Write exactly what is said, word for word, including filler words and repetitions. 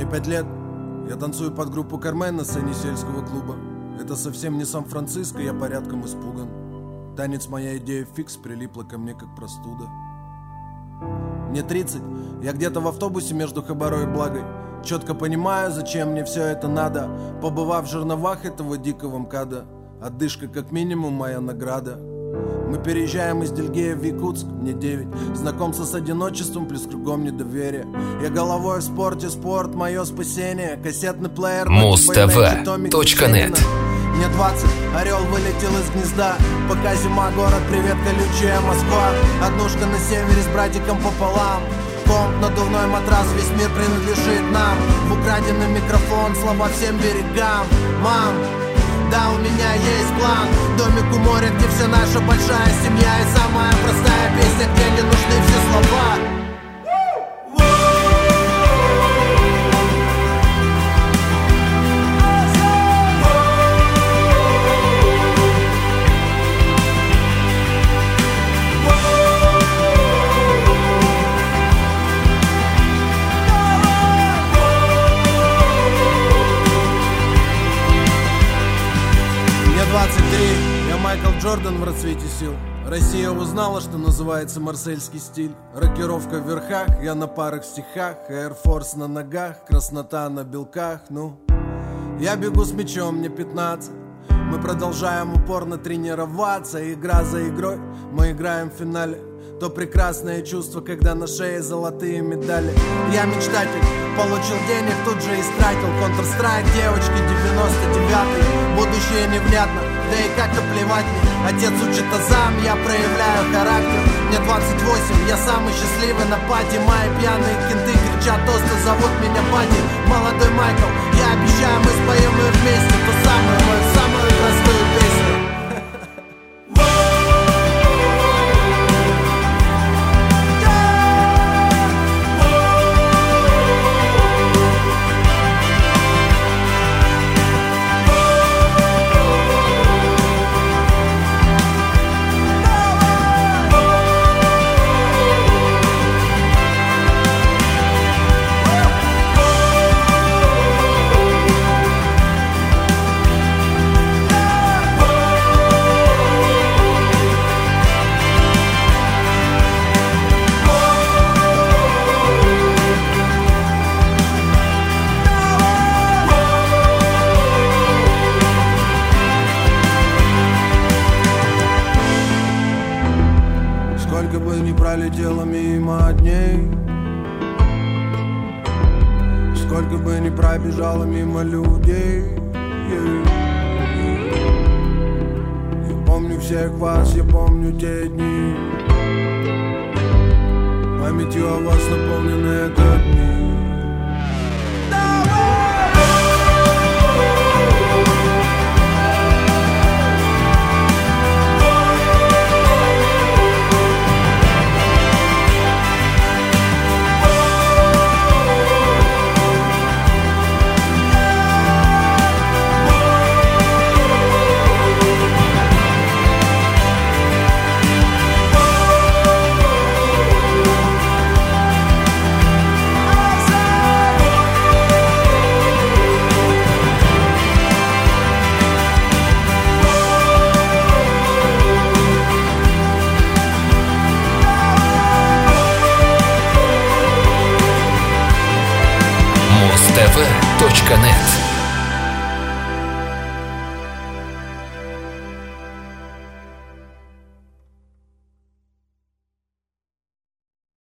Мне пять лет. Я танцую под группу Кармен на сцене сельского клуба. Это совсем не Сан-Франциско, я порядком испуган. Танец моя идея фикс прилипла ко мне как простуда. Мне тридцать, я где-то в автобусе между Хабарой и Благой. Четко понимаю, зачем мне все это надо. Побывав в жерновах этого дикого МКАДа, отдышка как минимум моя награда. Мы переезжаем из Дельгея в Якутск, мне девять. Знакомство с одиночеством, плюс кругом недоверие. Я головой в спорте, спорт мое спасение. Кассетный плеер муз тэ вэ точка нет. Мне двадцать, орел вылетел из гнезда. Пока зима, город, привет, колючая Москва. Однушка на севере с братиком пополам. Комп, надувной матрас, весь мир принадлежит нам. В украденный микрофон, слова всем берегам. Мам, да, у меня есть план. Домик у моря, где вся наша большая семья. И самая простая песня, где не нужны все слова. двадцать три, я Майкл Джордан в расцвете сил. Россия узнала, что называется марсельский стиль. Рокировка в верхах, я на парах стихах. Air Force на ногах, краснота на белках. Ну, я бегу с мячом, мне пятнадцать. Мы продолжаем упорно тренироваться. Игра за игрой, мы играем в финале. То прекрасное чувство, когда на шее золотые медали. Я мечтатель, получил денег, тут же истратил. Counter-Strike, девочки, девяносто девятый. Будущее невнятно, да и как-то плевать мне. Отец учит азам, я проявляю характер. Мне двадцать восемь, я самый счастливый на пати. Мои пьяные кенты кричат тосты, зовут меня Пати. Молодой Майкл, я обещаю, мы споем ее вместе. Ту самую, мою самую простую песню. Сколько бы ни пролетело мимо дней, сколько бы ни пробежало мимо людей, yeah. Я помню всех вас, я помню те дни. Памятью о вас наполнен этот мир. муз тэ вэ точка нет.